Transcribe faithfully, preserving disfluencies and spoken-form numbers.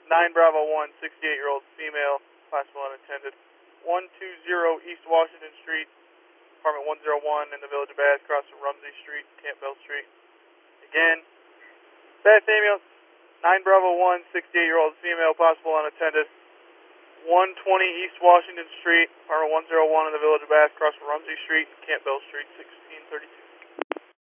nine Bravo one, sixty-eight-year-old female, possible unattended. one two zero East Washington Street, apartment one oh one in the Village of Bath, across from Rumsey Street, Campbell Street. Again, Bath Ambulance, nine Bravo one, sixty-eight-year-old female, possible unattended. one twenty East Washington Street, apartment one oh one in the Village of Bath, across from Rumsey Street, Campbell Street, sixteen thirty-two.